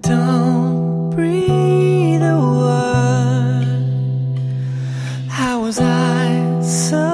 Don't breathe a word. How was I so